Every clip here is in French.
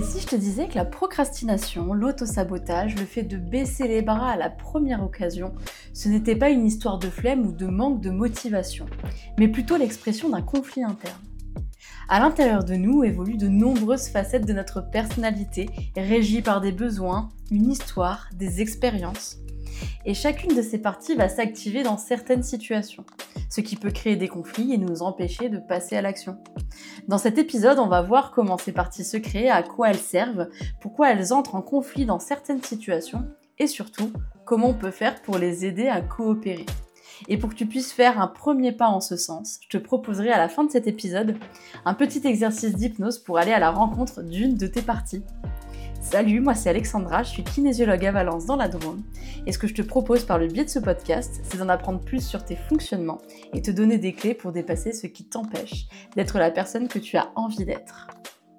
si je te disais que la procrastination, l'autosabotage, le fait de baisser les bras à la première occasion, ce n'était pas une histoire de flemme ou de manque de motivation, mais plutôt l'expression d'un conflit interne. À l'intérieur de nous évoluent de nombreuses facettes de notre personnalité, régies par des besoins, une histoire, des expériences. Et chacune de ces parties va s'activer dans certaines situations, ce qui peut créer des conflits et nous empêcher de passer à l'action. Dans cet épisode, on va voir comment ces parties se créent, à quoi elles servent, pourquoi elles entrent en conflit dans certaines situations et surtout, comment on peut faire pour les aider à coopérer. Et pour que tu puisses faire un premier pas en ce sens, je te proposerai à la fin de cet épisode un petit exercice d'hypnose pour aller à la rencontre d'une de tes parties. Salut, moi c'est Alexandra, je suis kinésiologue à Valence dans la Drôme et ce que je te propose par le biais de ce podcast, c'est d'en apprendre plus sur tes fonctionnements et te donner des clés pour dépasser ce qui t'empêche d'être la personne que tu as envie d'être.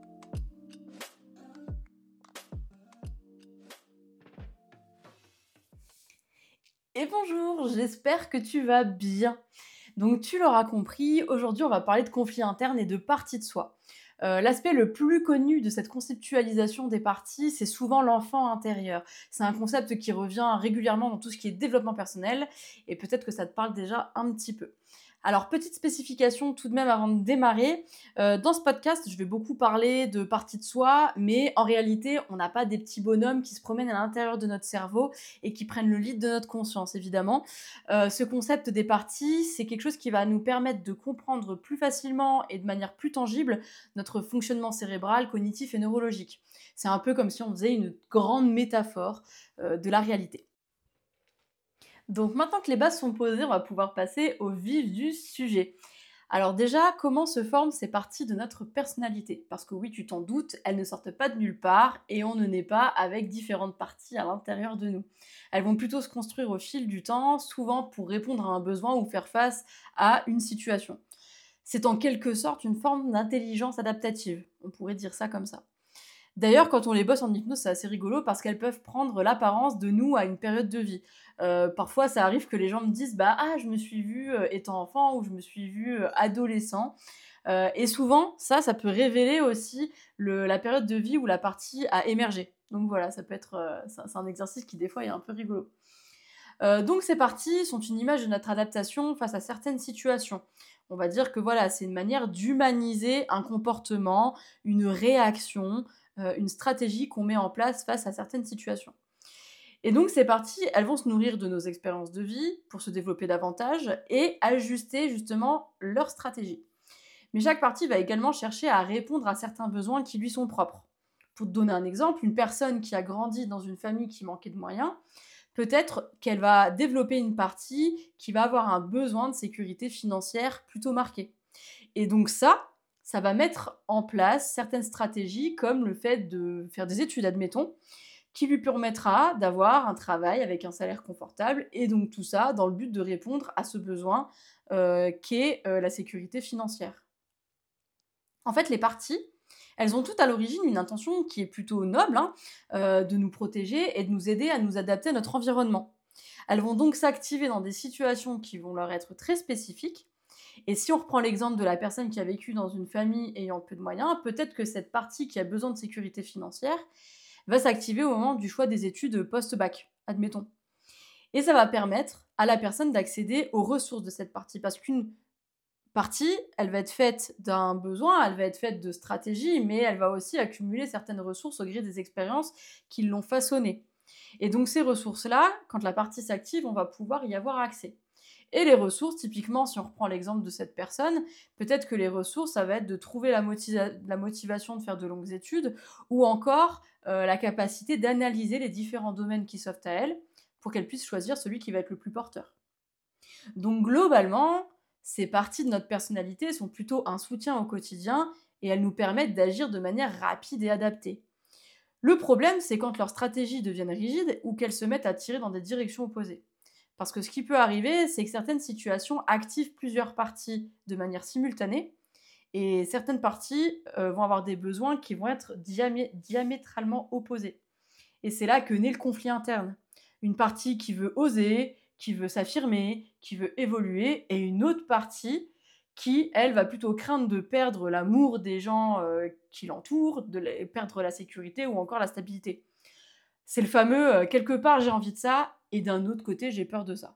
Et bonjour, j'espère que tu vas bien. Donc tu l'auras compris, aujourd'hui on va parler de conflits internes et de parties de soi. L'aspect le plus connu de cette conceptualisation des parties, c'est souvent l'enfant intérieur. C'est un concept qui revient régulièrement dans tout ce qui est développement personnel, et peut-être que ça te parle déjà un petit peu. Alors, petite spécification tout de même avant de démarrer, dans ce podcast, je vais beaucoup parler de parties de soi, mais en réalité, on n'a pas des petits bonhommes qui se promènent à l'intérieur de notre cerveau et qui prennent le lead de notre conscience, évidemment. Ce concept des parties, c'est quelque chose qui va nous permettre de comprendre plus facilement et de manière plus tangible notre fonctionnement cérébral, cognitif et neurologique. C'est un peu comme si on faisait une grande métaphore de la réalité. Donc maintenant que les bases sont posées, on va pouvoir passer au vif du sujet. Alors déjà, comment se forment ces parties de notre personnalité? Parce que oui, tu t'en doutes, elles ne sortent pas de nulle part et on ne naît pas avec différentes parties à l'intérieur de nous. Elles vont plutôt se construire au fil du temps, souvent pour répondre à un besoin ou faire face à une situation. C'est en quelque sorte une forme d'intelligence adaptative, on pourrait dire ça comme ça. D'ailleurs, quand on les bosse en hypnose, c'est assez rigolo parce qu'elles peuvent prendre l'apparence de nous à une période de vie. Parfois, ça arrive que les gens me disent: «Bah, ah, je me suis vu, étant enfant» ou «Je me suis vu, adolescent». Et souvent, ça peut révéler aussi la période de vie où la partie a émergé. Donc voilà, ça peut être, c'est un exercice qui, des fois, est un peu rigolo. Donc ces parties sont une image de notre adaptation face à certaines situations. On va dire que voilà, c'est une manière d'humaniser un comportement, une réaction, une stratégie qu'on met en place face à certaines situations. Et donc ces parties, elles vont se nourrir de nos expériences de vie pour se développer davantage et ajuster justement leur stratégie. Mais chaque partie va également chercher à répondre à certains besoins qui lui sont propres. Pour te donner un exemple, une personne qui a grandi dans une famille qui manquait de moyens, peut-être qu'elle va développer une partie qui va avoir un besoin de sécurité financière plutôt marqué. Et donc ça va mettre en place certaines stratégies comme le fait de faire des études, admettons, qui lui permettra d'avoir un travail avec un salaire confortable et donc tout ça dans le but de répondre à ce besoin, qu'est, la sécurité financière. En fait, les parties, elles ont toutes à l'origine une intention qui est plutôt noble, hein, de nous protéger et de nous aider à nous adapter à notre environnement. Elles vont donc s'activer dans des situations qui vont leur être très spécifiques. Et si on reprend l'exemple de la personne qui a vécu dans une famille ayant peu de moyens, peut-être que cette partie qui a besoin de sécurité financière va s'activer au moment du choix des études post-bac, admettons. Et ça va permettre à la personne d'accéder aux ressources de cette partie. Parce qu'une partie, elle va être faite d'un besoin, elle va être faite de stratégies, mais elle va aussi accumuler certaines ressources au gré des expériences qui l'ont façonnée. Et donc ces ressources-là, quand la partie s'active, on va pouvoir y avoir accès. Et les ressources, typiquement, si on reprend l'exemple de cette personne, peut-être que les ressources, ça va être de trouver la motivation de faire de longues études ou encore la capacité d'analyser les différents domaines qui s'offrent à elle pour qu'elle puisse choisir celui qui va être le plus porteur. Donc globalement, ces parties de notre personnalité sont plutôt un soutien au quotidien et elles nous permettent d'agir de manière rapide et adaptée. Le problème, c'est quand leurs stratégies deviennent rigides ou qu'elles se mettent à tirer dans des directions opposées. Parce que ce qui peut arriver, c'est que certaines situations activent plusieurs parties de manière simultanée et certaines parties vont avoir des besoins qui vont être diamétralement opposés. Et c'est là que naît le conflit interne. Une partie qui veut oser, qui veut s'affirmer, qui veut évoluer, et une autre partie qui, elle, va plutôt craindre de perdre l'amour des gens qui l'entourent, perdre la sécurité ou encore la stabilité. C'est le fameux quelque part j'ai envie de ça et d'un autre côté j'ai peur de ça.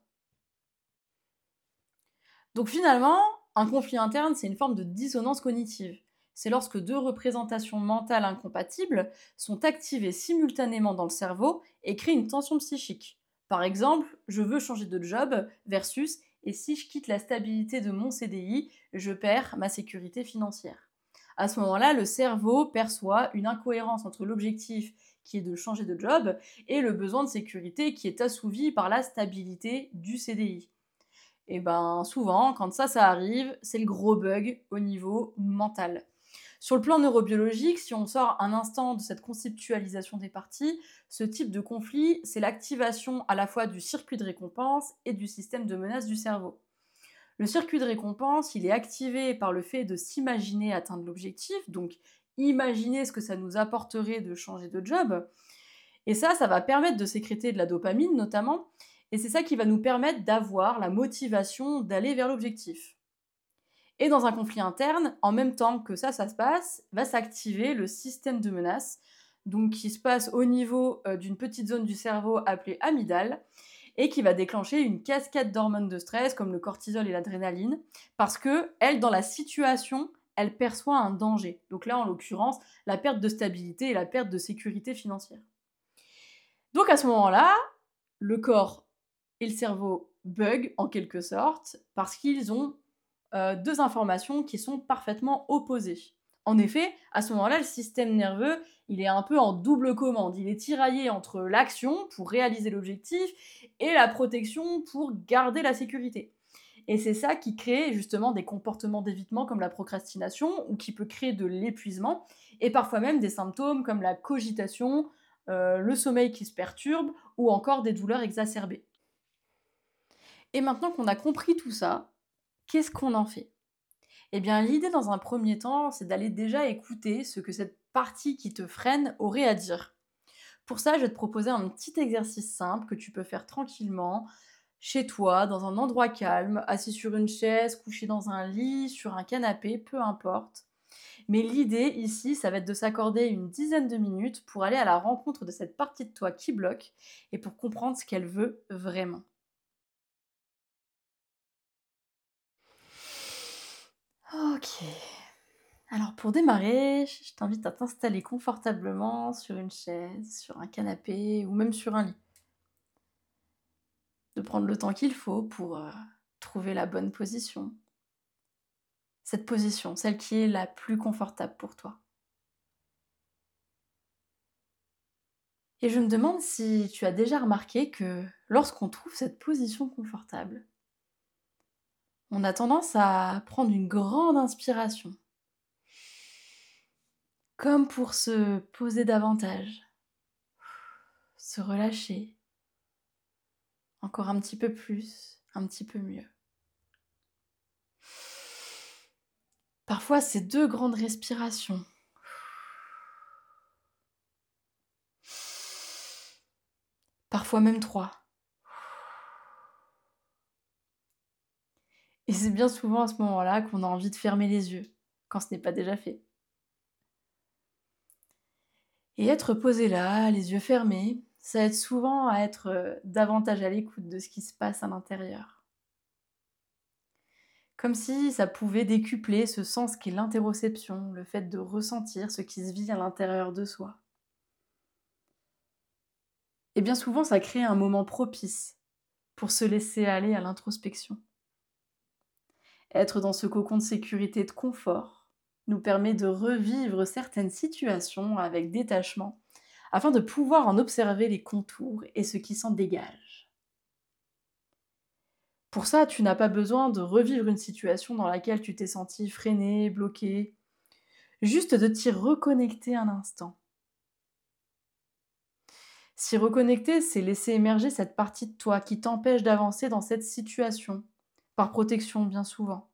Donc finalement, un conflit interne, c'est une forme de dissonance cognitive. C'est lorsque deux représentations mentales incompatibles sont activées simultanément dans le cerveau et créent une tension psychique. Par exemple, je veux changer de job versus et si je quitte la stabilité de mon CDI, je perds ma sécurité financière. À ce moment-là, le cerveau perçoit une incohérence entre l'objectif qui est de changer de job et le besoin de sécurité qui est assouvi par la stabilité du CDI. Et ben, souvent, quand ça arrive, c'est le gros bug au niveau mental. Sur le plan neurobiologique, si on sort un instant de cette conceptualisation des parties, ce type de conflit, c'est l'activation à la fois du circuit de récompense et du système de menace du cerveau. Le circuit de récompense, il est activé par le fait de s'imaginer atteindre l'objectif, donc imaginer ce que ça nous apporterait de changer de job. Et ça va permettre de sécréter de la dopamine notamment, et c'est ça qui va nous permettre d'avoir la motivation d'aller vers l'objectif. Et dans un conflit interne, en même temps que ça se passe, va s'activer le système de menace, donc qui se passe au niveau d'une petite zone du cerveau appelée amygdale, et qui va déclencher une cascade d'hormones de stress comme le cortisol et l'adrénaline, parce que elle, dans la situation, elle perçoit un danger. Donc là, en l'occurrence, la perte de stabilité et la perte de sécurité financière. Donc à ce moment-là, le corps et le cerveau bug en quelque sorte parce qu'ils ont deux informations qui sont parfaitement opposées. En effet, à ce moment-là, le système nerveux, il est un peu en double commande. Il est tiraillé entre l'action pour réaliser l'objectif et la protection pour garder la sécurité. Et c'est ça qui crée justement des comportements d'évitement comme la procrastination ou qui peut créer de l'épuisement et parfois même des symptômes comme la cogitation, le sommeil qui se perturbe ou encore des douleurs exacerbées. Et maintenant qu'on a compris tout ça, qu'est-ce qu'on en fait? Eh bien, l'idée dans un premier temps, c'est d'aller déjà écouter ce que cette partie qui te freine aurait à dire. Pour ça, je vais te proposer un petit exercice simple que tu peux faire tranquillement, chez toi, dans un endroit calme, assis sur une chaise, couché dans un lit, sur un canapé, peu importe. Mais l'idée ici, ça va être de s'accorder une dizaine de minutes pour aller à la rencontre de cette partie de toi qui bloque et pour comprendre ce qu'elle veut vraiment. Ok. Alors pour démarrer, je t'invite à t'installer confortablement sur une chaise, sur un canapé ou même sur un lit. De prendre le temps qu'il faut pour trouver la bonne position. Cette position, celle qui est la plus confortable pour toi. Et je me demande si tu as déjà remarqué que lorsqu'on trouve cette position confortable, on a tendance à prendre une grande inspiration, comme pour se poser davantage, se relâcher, encore un petit peu plus, un petit peu mieux. Parfois, c'est deux grandes respirations. Parfois même trois. Et c'est bien souvent à ce moment-là qu'on a envie de fermer les yeux, quand ce n'est pas déjà fait. Et être posé là, les yeux fermés, ça aide souvent à être davantage à l'écoute de ce qui se passe à l'intérieur. Comme si ça pouvait décupler ce sens qu'est l'interoception, le fait de ressentir ce qui se vit à l'intérieur de soi. Et bien souvent, ça crée un moment propice pour se laisser aller à l'introspection. Être dans ce cocon de sécurité et de confort nous permet de revivre certaines situations avec détachement afin de pouvoir en observer les contours et ce qui s'en dégage. Pour ça, tu n'as pas besoin de revivre une situation dans laquelle tu t'es senti freiné, bloqué, juste de t'y reconnecter un instant. S'y reconnecter, c'est laisser émerger cette partie de toi qui t'empêche d'avancer dans cette situation, par protection bien souvent.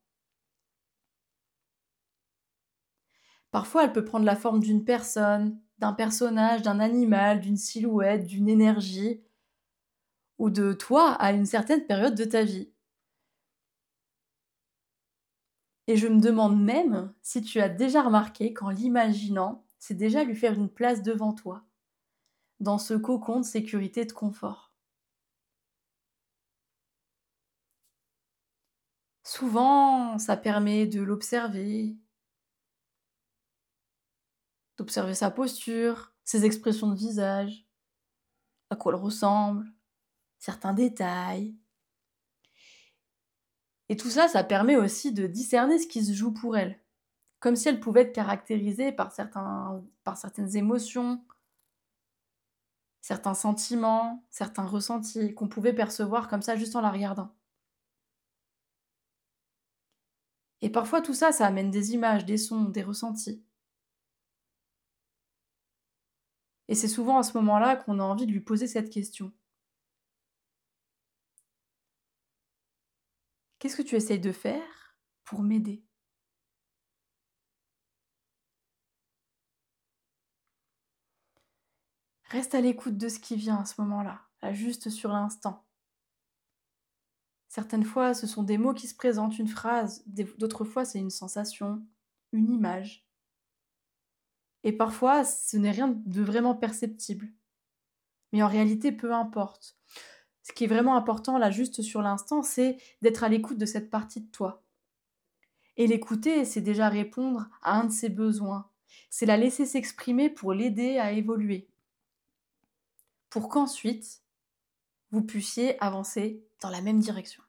Parfois, elle peut prendre la forme d'une personne, d'un personnage, d'un animal, d'une silhouette, d'une énergie, ou de toi à une certaine période de ta vie. Et je me demande même si tu as déjà remarqué qu'en l'imaginant, c'est déjà lui faire une place devant toi, dans ce cocon de sécurité et de confort. Souvent, ça permet de l'observer, d'observer sa posture, ses expressions de visage, à quoi elle ressemble, certains détails. Et tout ça, ça permet aussi de discerner ce qui se joue pour elle, comme si elle pouvait être caractérisée par certaines émotions, certains sentiments, certains ressentis qu'on pouvait percevoir comme ça juste en la regardant. Et parfois tout ça, ça amène des images, des sons, des ressentis. Et c'est souvent à ce moment-là qu'on a envie de lui poser cette question. Qu'est-ce que tu essayes de faire pour m'aider? Reste à l'écoute de ce qui vient à ce moment-là, là, juste sur l'instant. Certaines fois, ce sont des mots qui se présentent, une phrase, d'autres fois, c'est une sensation, une image. Et parfois, ce n'est rien de vraiment perceptible. Mais en réalité, peu importe. Ce qui est vraiment important, là, juste sur l'instant, c'est d'être à l'écoute de cette partie de toi. Et l'écouter, c'est déjà répondre à un de ses besoins. C'est la laisser s'exprimer pour l'aider à évoluer. Pour qu'ensuite, vous puissiez avancer dans la même direction.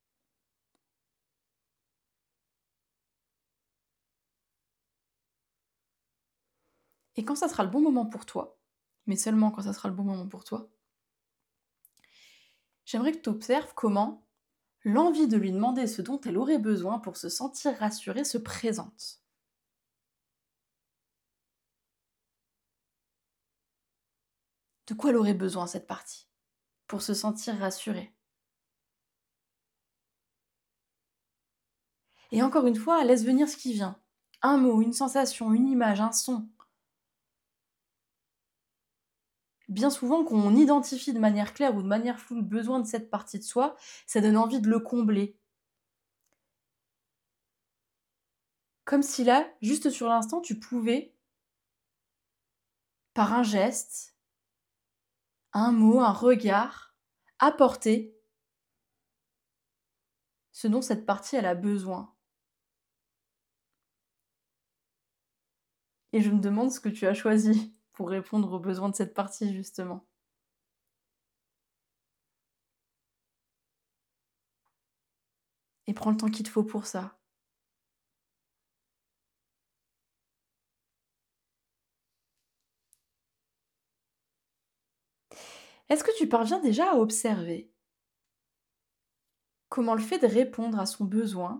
Et quand ça sera le bon moment pour toi, mais seulement quand ça sera le bon moment pour toi, j'aimerais que tu observes comment l'envie de lui demander ce dont elle aurait besoin pour se sentir rassurée se présente. De quoi elle aurait besoin cette partie pour se sentir rassurée? Et encore une fois, laisse venir ce qui vient. Un mot, une sensation, une image, un son. Bien souvent, quand on identifie de manière claire ou de manière floue le besoin de cette partie de soi, ça donne envie de le combler. Comme si là, juste sur l'instant, tu pouvais, par un geste, un mot, un regard, apporter ce dont cette partie elle a besoin. Et je me demande ce que tu as choisi pour répondre aux besoins de cette partie, justement. Et prends le temps qu'il te faut pour ça. Est-ce que tu parviens déjà à observer comment le fait de répondre à son besoin,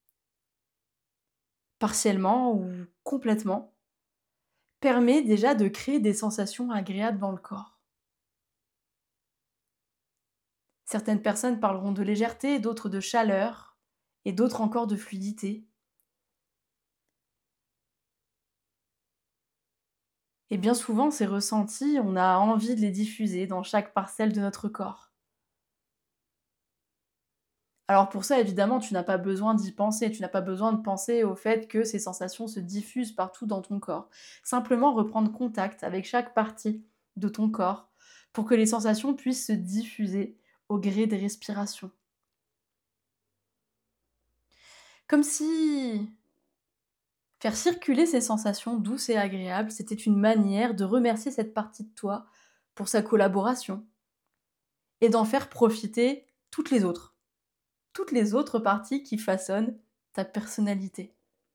partiellement ou complètement, permet déjà de créer des sensations agréables dans le corps? Certaines personnes parleront de légèreté, d'autres de chaleur, et d'autres encore de fluidité. Et bien souvent, ces ressentis, on a envie de les diffuser dans chaque parcelle de notre corps. Alors pour ça, évidemment, tu n'as pas besoin d'y penser, tu n'as pas besoin de penser au fait que ces sensations se diffusent partout dans ton corps. Simplement reprendre contact avec chaque partie de ton corps pour que les sensations puissent se diffuser au gré des respirations. Comme si faire circuler ces sensations douces et agréables, c'était une manière de remercier cette partie de toi pour sa collaboration et d'en faire profiter toutes les autres parties qui façonnent ta personnalité.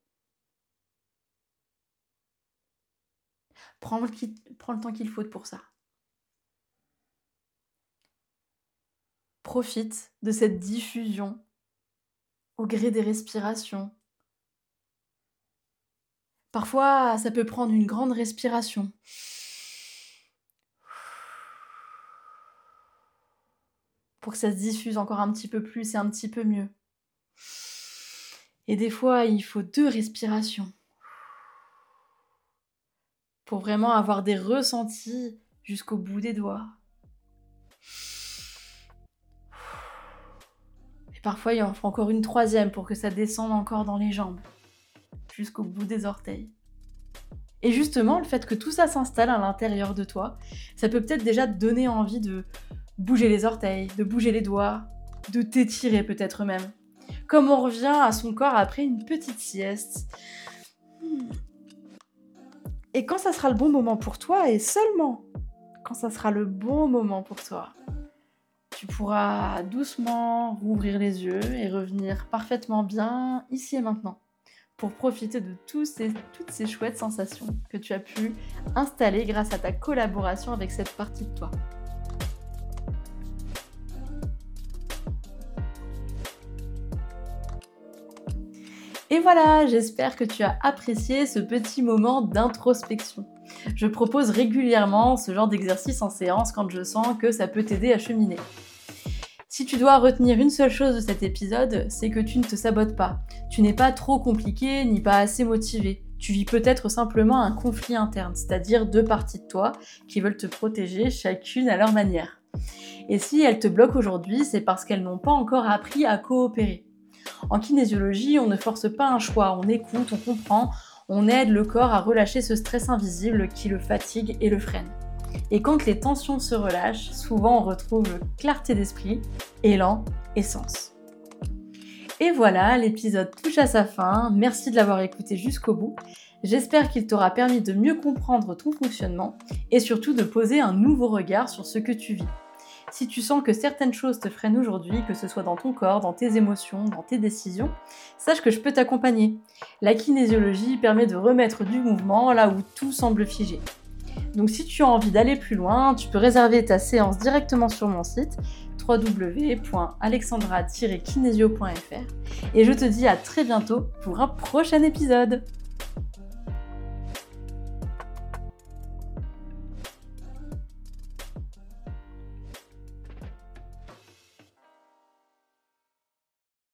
Prends le temps qu'il faut pour ça. Profite de cette diffusion au gré des respirations. Parfois, ça peut prendre une grande respiration. Pour que ça se diffuse encore un petit peu plus et un petit peu mieux. Et des fois, il faut 2 respirations pour vraiment avoir des ressentis jusqu'au bout des doigts. Et Parfois, il en faut encore une troisième pour que ça descende encore dans les jambes, jusqu'au bout des orteils. Et justement, le fait que tout ça s'installe à l'intérieur de toi, ça peut peut-être déjà te donner envie de bouger les orteils, de bouger les doigts, de t'étirer peut-être même. Comme on revient à son corps après une petite sieste. Et quand ça sera le bon moment pour toi, et seulement quand ça sera le bon moment pour toi, tu pourras doucement rouvrir les yeux et revenir parfaitement bien ici et maintenant pour profiter de toutes ces chouettes sensations que tu as pu installer grâce à ta collaboration avec cette partie de toi. Et voilà, j'espère que tu as apprécié ce petit moment d'introspection. Je propose régulièrement ce genre d'exercice en séance quand je sens que ça peut t'aider à cheminer. Si tu dois retenir une seule chose de cet épisode, c'est que tu ne te sabotes pas. Tu n'es pas trop compliqué ni pas assez motivé. Tu vis peut-être simplement un conflit interne, c'est-à-dire deux parties de toi qui veulent te protéger chacune à leur manière. Et si elles te bloquent aujourd'hui, c'est parce qu'elles n'ont pas encore appris à coopérer. En kinésiologie, on ne force pas un choix, on écoute, on comprend, on aide le corps à relâcher ce stress invisible qui le fatigue et le freine. Et quand les tensions se relâchent, souvent on retrouve clarté d'esprit, élan et sens. Et voilà, l'épisode touche à sa fin. Merci de l'avoir écouté jusqu'au bout. J'espère qu'il t'aura permis de mieux comprendre ton fonctionnement et surtout de poser un nouveau regard sur ce que tu vis. Si tu sens que certaines choses te freinent aujourd'hui, que ce soit dans ton corps, dans tes émotions, dans tes décisions, sache que je peux t'accompagner. La kinésiologie permet de remettre du mouvement là où tout semble figé. Donc si tu as envie d'aller plus loin, tu peux réserver ta séance directement sur mon site www.alexandra-kinesio.fr et je te dis à très bientôt pour un prochain épisode.